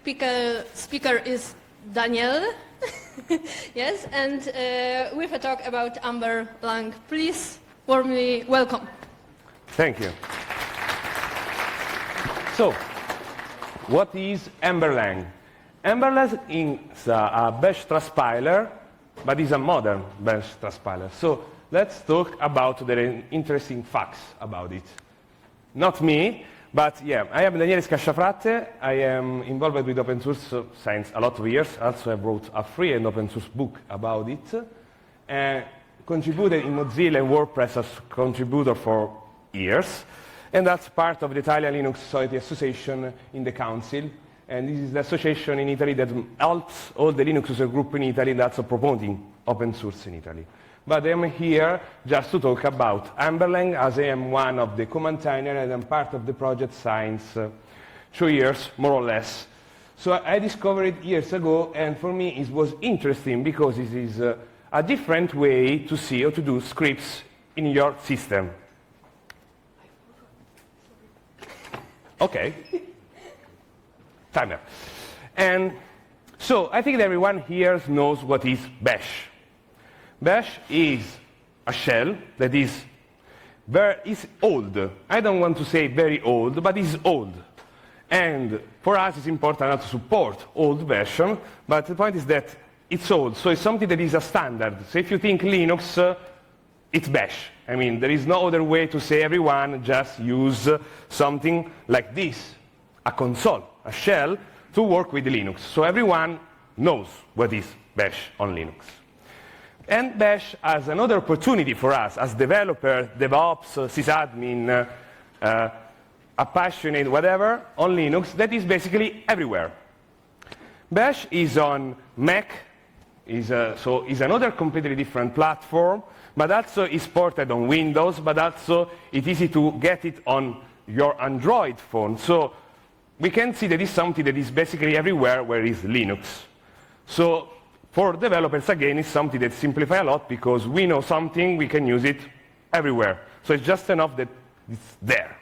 speaker is Daniel. Yes, and with a talk about Amber Lang. Please warmly welcome. Thank you. So, what is Amber Lang? Amber Lang is a bash transpiler, but is a modern bash transpiler. So, let's talk about the interesting facts about it. Not me, but yeah, I am Daniele Scasciafratte. I am involved with open source since a lot of years. Also, I wrote a free and open source book about it. And contributed in Mozilla and WordPress as contributor for years. And that's part of the Italian Linux Society Association in the Council. And this is the association in Italy that helps all the Linux user group in Italy that's promoting open source in Italy. But I'm here just to talk about Amber Lang, as I am one of the co-maintainers and I'm part of the project since 2 years, more or less. So I discovered it years ago, and for me it was interesting because it is a different way to see or to do scripts in your system. Okay. Timer. And so I think that everyone here knows what is bash. Bash is a shell that is old. I don't want to say very old, but it's old. And for us it's important not to support old version, but the point is that it's old, so it's something that is a standard. So if you think Linux, it's bash. I mean, there is no other way to say everyone just use something like this, a console, a shell, to work with Linux. So everyone knows what is bash on Linux. And bash has another opportunity for us as developer, DevOps, sysadmin, a passionate whatever on Linux that is basically everywhere. Bash is on Mac, so is another completely different platform, but also is ported on Windows, but also it's easy to get it on your Android phone. So we can see that it's something that is basically everywhere where is Linux. So for developers, again, it's something that simplifies a lot because we know something, we can use it everywhere. So it's just enough that it's there.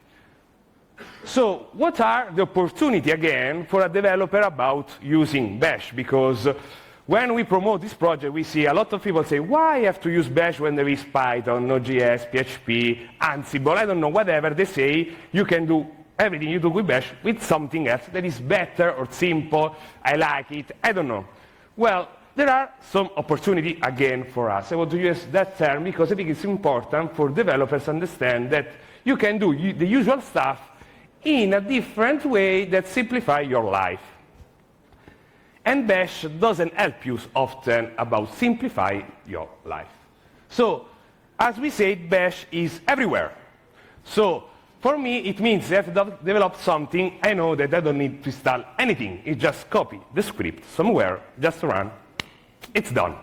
So what are the opportunity, again, for a developer about using bash? Because when we promote this project, we see a lot of people say, why I have to use bash when there is Python, Node.js, PHP, Ansible, I don't know, whatever. They say you can do everything you do with bash with something else that is better or simple, I like it, I don't know. Well, there are some opportunity again for us. I want to use that term because I think it's important for developers to understand that you can do the usual stuff in a different way that simplify your life. And bash doesn't help you often about simplify your life. So, as we said, bash is everywhere. So, for me, it means if I develop something, I know that I don't need to install anything. It's just copy the script somewhere, just run, it's done.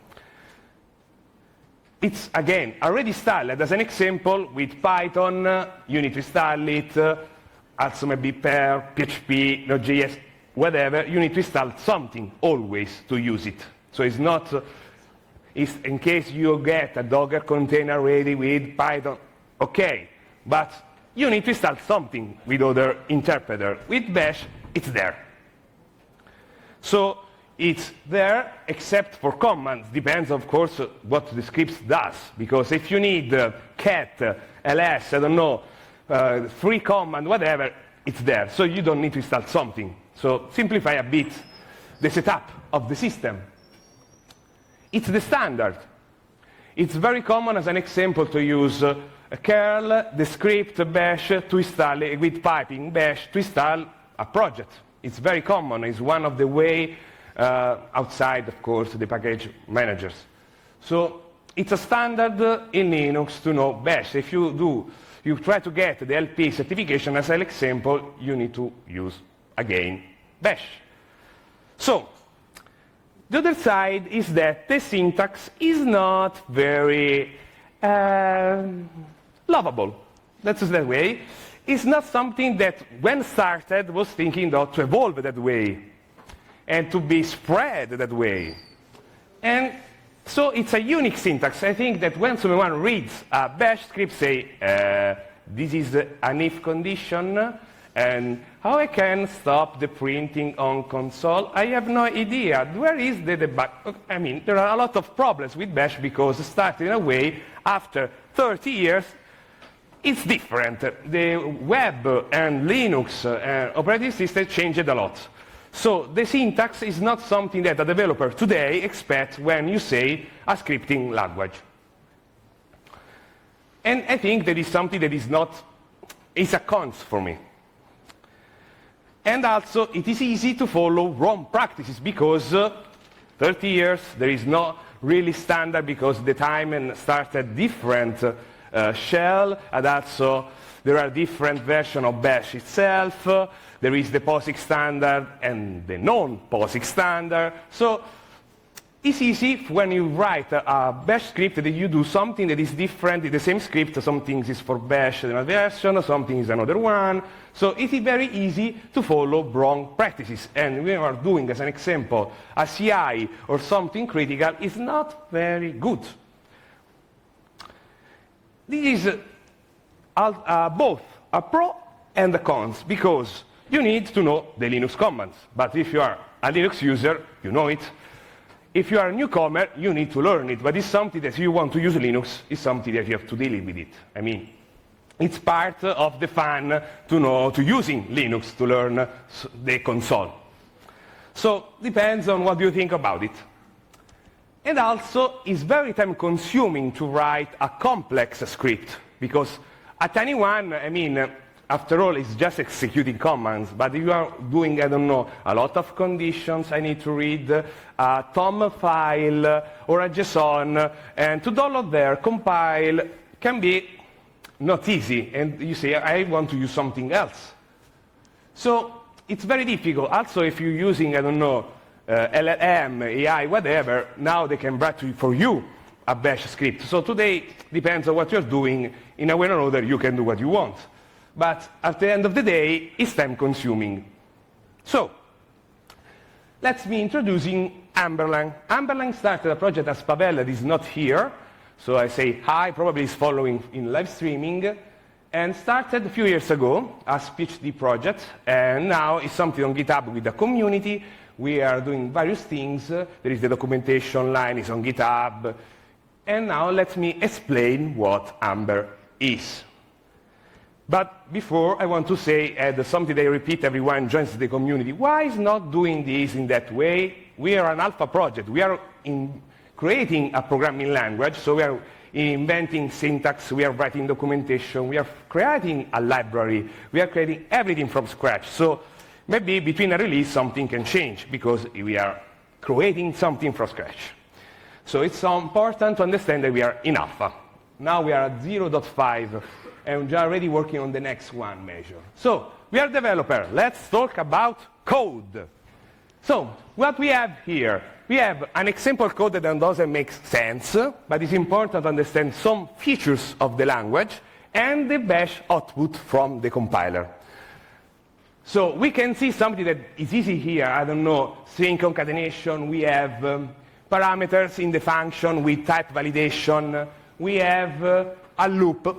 It's, again, already installed. As an example, with Python, you need to install it, also maybe Perl, PHP, Node.js, whatever, you need to install something always to use it. So it's not, it's in case you get a Docker container ready with Python, okay, but you need to install something with other interpreter. With bash, it's there. So it's there except for commands. Depends, of course, what the script does. Because if you need cat, ls, I don't know, free command, whatever, it's there. So you don't need to install something. So simplify a bit the setup of the system. It's the standard. It's very common, as an example, to use curl, the script bash to install with piping bash to install a project. It's very common. It's one of the way outside, of course, the package managers. So it's a standard in Linux to know bash. If you try to get the LP certification, as an example, you need to use, again, bash. So the other side is that the syntax is not very lovable. Let's say that way. It's not something that, when started, was thinking to evolve that way and to be spread that way. And so it's a unique syntax. I think that when someone reads a bash script, say, this is an if condition, And how I can stop the printing on console? I have no idea. Where is the debug? I mean, there are a lot of problems with Bash because starting in a way, after 30 years, it's different. The web and Linux operating system changed a lot. So the syntax is not something that a developer today expects when you say a scripting language. And I think that is something that is not, it's a cons for me. And also, it is easy to follow wrong practices because 30 years, there is no really standard because the time started different shell, and also there are different versions of Bash itself. There is the POSIX standard and the non-POSIX standard. So it's easy when you write a Bash script that you do something that is different in the same script. Some things is for Bash another version, something is another one. So it is very easy to follow wrong practices. And we are doing, as an example, a CI or something critical is not very good. This is both a pro and a cons, because you need to know the Linux commands. But if you are a Linux user, you know it. If you are a newcomer, you need to learn it. But it's something that if you want to use Linux, it's something that you have to deal with it. I mean, it's part of the fun to using Linux, to learn the console. So depends on what you think about it. And also, it's very time-consuming to write a complex script, because a tiny one, I mean, after all, it's just executing commands. But if you are doing, I don't know, a lot of conditions, I need to read a TOM file or a JSON, and to download there, compile, can be not easy. And you say, I want to use something else. So it's very difficult. Also, if you're using, I don't know, LLM, AI, whatever, now they can write for you a Bash script. So today, depends on what you're doing. In a way or another, you can do what you want. But at the end of the day, it's time-consuming. So let's be introducing Amberlang. Amberlang started a project as Pavel that is not here. So I say hi, probably is following in live streaming, and started a few years ago as PhD project, and now it's something on GitHub with the community. We are doing various things. There is the documentation line, it's on GitHub. And now let me explain what Amber is. But before, I want to say something that I repeat everyone joins the community. Why is not doing this in that way? We are an alpha project. We are creating a programming language, so we are inventing syntax, we are writing documentation, we are creating a library, we are creating everything from scratch. So maybe between a release, something can change, because we are creating something from scratch. So it's so important to understand that we are in alpha. Now we are at 0.5. and we are already working on the next one measure. So, we are developer. Let's talk about code. So, what we have here, we have an example code that doesn't make sense, but it's important to understand some features of the language and the Bash output from the compiler. So, we can see something that is easy here. I don't know, string concatenation. We have parameters in the function with type validation. We have a loop.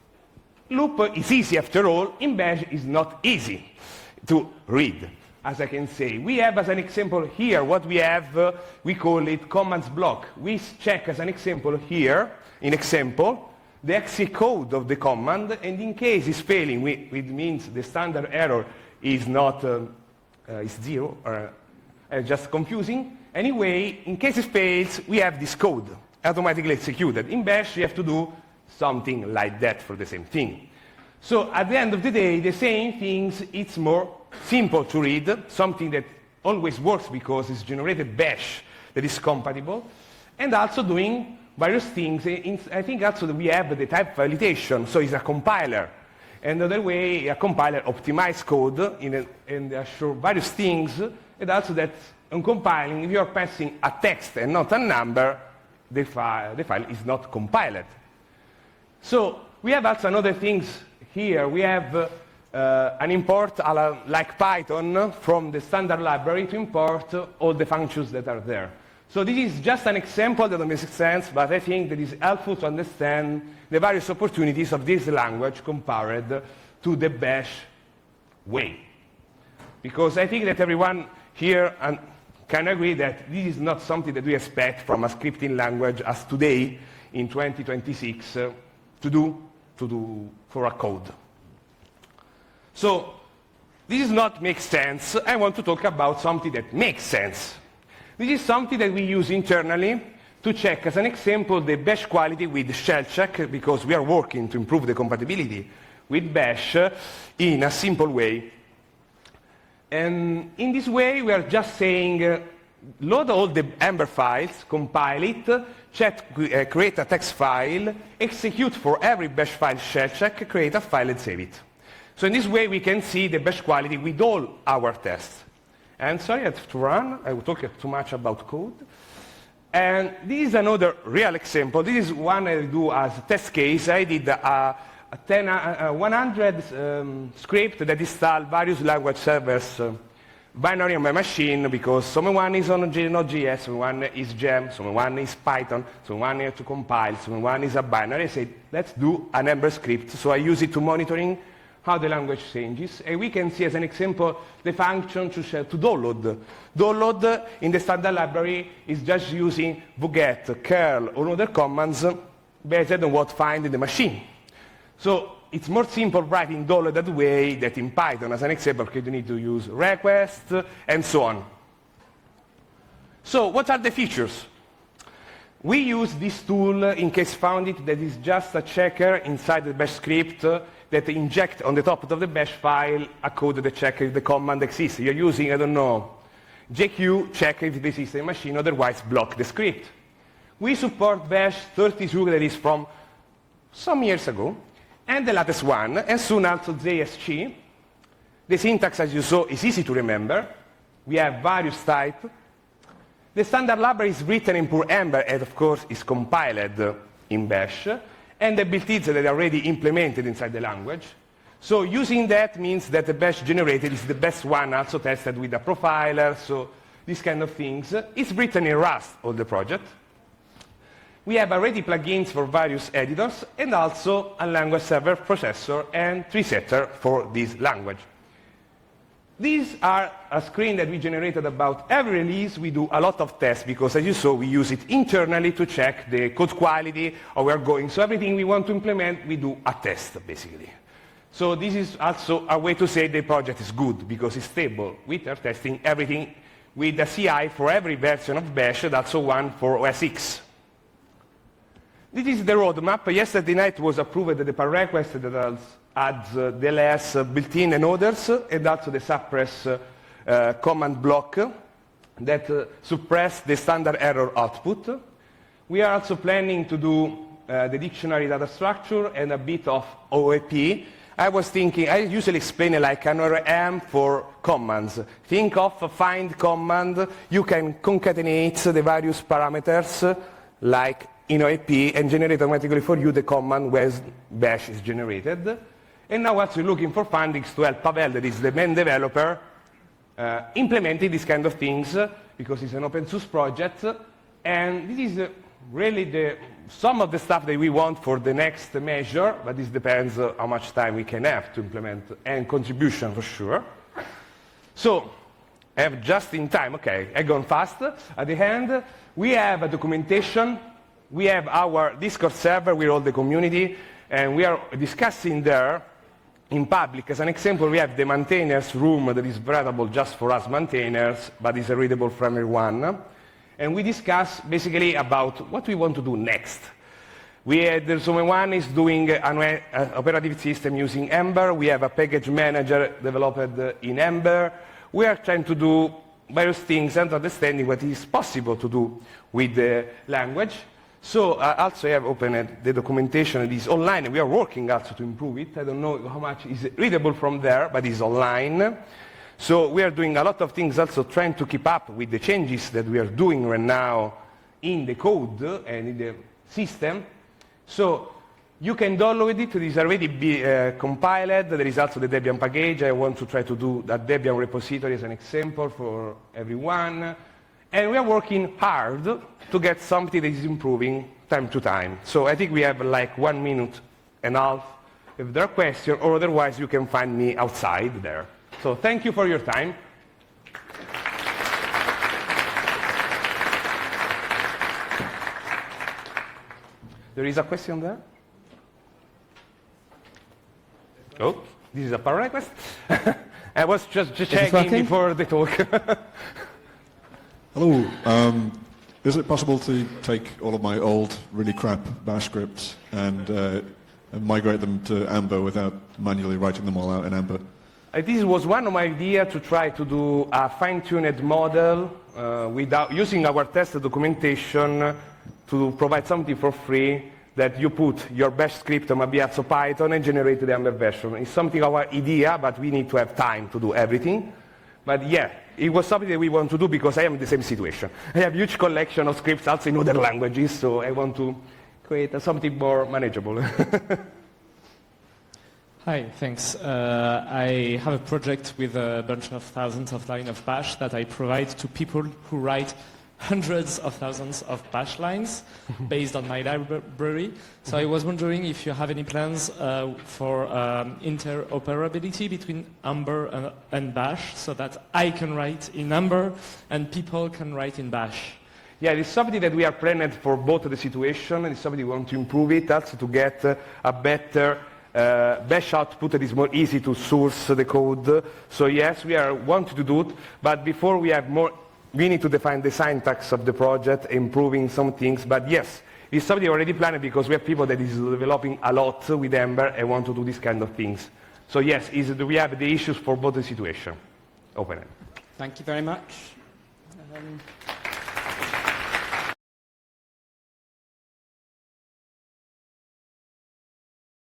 Loop is easy after all. In Bash is not easy to read, as I can say. We have as an example here what we have, we call it commands block. We check as an example here, in example, the exec code of the command, and in case it's failing, it means the standard error is not, is 0, or just confusing. Anyway, in case it fails, we have this code automatically executed. In Bash, you have to do something like that for the same thing. So at the end of the day, the same things, it's more simple to read, something that always works because it's generated Bash that is compatible, and also doing various things. I think also that we have the type validation, so it's a compiler. Another way, a compiler optimizes code and assure various things, and also that on compiling, if you are passing a text and not a number, the file is not compiled. So we have also other things here. We have an import like Python from the standard library to import all the functions that are there. So this is just an example that doesn't make sense, but I think that is helpful to understand the various opportunities of this language compared to the Bash way. Because I think that everyone here can agree that this is not something that we expect from a scripting language as today, in 2026, to do for a code. So this does not make sense. I want to talk about something that makes sense. This is something that we use internally to check, as an example, the bash quality with shell check, because we are working to improve the compatibility with bash in a simple way. And in this way, we are just saying, load all the Ember files, compile it, create a text file, execute for every bash file shell check, create a file and save it. So in this way, we can see the bash quality with all our tests. And sorry, I have to run. I will talk too much about code. And this is another real example. This is one I do as a test case. I did a 100 script that install various language servers binary on my machine, because someone is on Node.js, someone is Gem, someone is Python, someone has to compile, someone is a binary. I said, let's do an Ember script. So I use it to monitoring how the language changes. And we can see, as an example, the function to download. Download in the standard library is just using wget, curl, or other commands based on what find in the machine. So it's more simple writing download that way than in Python, as an example, because you need to use request and so on. So what are the features? We use this tool in case found it that is just a checker inside the bash script that inject on the top of the bash file a code that checks if the command exists. You're using, I don't know, JQ, check if this is a machine, otherwise block the script. We support bash 32, that is from some years ago, and the latest one, and soon also JSG. The syntax, as you saw, is easy to remember. We have various types. The standard library is written in pure Ember, and of course is compiled in bash, and the built-ins that are already implemented inside the language. So using that means that the bash generated is the best one, also tested with a profiler, so these kind of things. It's written in Rust, all the project. We have already plugins for various editors, and also a language server processor and tree setter for this language. These are a screen that we generated about every release. We do a lot of tests because, as you saw, we use it internally to check the code quality, how we're going. So everything we want to implement, we do a test, basically. So this is also a way to say the project is good because it's stable. We are testing everything with a CI for every version of bash, and also one for OS X. This is the roadmap. Yesterday night was approved the pull request that adds DLS built-in and others, and also the suppress command block that suppress the standard error output. We are also planning to do the dictionary data structure and a bit of OAP. I was thinking, I usually explain it like an ORM for commands. Think of a find command. You can concatenate the various parameters like in OAP and generate automatically for you the command where bash is generated. And now what we're looking for findings to help Pavel, that is the main developer, implementing these kind of things, because it's an open source project. And this is really some of the stuff that we want for the next measure, but this depends how much time we can have to implement, and contribution for sure. So, I have just in time, okay, I've gone fast. At the end, we have a documentation. We have our Discord server with all the community, and we are discussing there in public. As an example, we have the maintainers room that is readable just for us maintainers, but is readable for everyone. And we discuss basically about what we want to do next. There's someone is doing an operating system using Ember. We have a package manager developed in Ember. We are trying to do various things and understanding what is possible to do with the language. So also I have opened the documentation. It is online. We are working also to improve it. I don't know how much is readable from there, but it's online. So we are doing a lot of things also trying to keep up with the changes that we are doing right now in the code and in the system. So you can download it. It is already compiled. There is also the Debian package. I want to try to do that Debian repository as an example for everyone. And we are working hard to get something that is improving time to time. So I think we have like 1.5 minutes if there are questions, or otherwise you can find me outside there. So thank you for your time. There is a question there? Oh, this is a power request. I was just checking working? before the talk. Hello. Is it possible to take all of my old, really crap bash scripts and migrate them to Amber without manually writing them all out in Amber? This was one of my ideas to try to do a fine-tuned model without using our test documentation to provide something for free that you put your bash script on Mabiazzo Python and generate the Amber version. It's something our idea, but we need to have time to do everything. But yeah, it was something that we want to do because I am in the same situation. I have a huge collection of scripts also in other languages, so I want to create something more manageable. Hi, thanks. I have a project with a bunch of thousands of lines of bash that I provide to people who write hundreds of thousands of bash lines based on my library. So I was wondering if you have any plans for interoperability between Amber and bash so that I can write in Amber and people can write in bash. Yeah, it's something that we are planning for both the situation, and it's something we want to improve it, also to get a better bash output that is more easy to source the code. So yes, we are wanting to do it, but before we need to define the syntax of the project, improving some things. But yes, it's something already planned because we have people that is developing a lot with Ember and want to do these kind of things. So yes, we have the issues for both the situation. Open it. Thank you very much.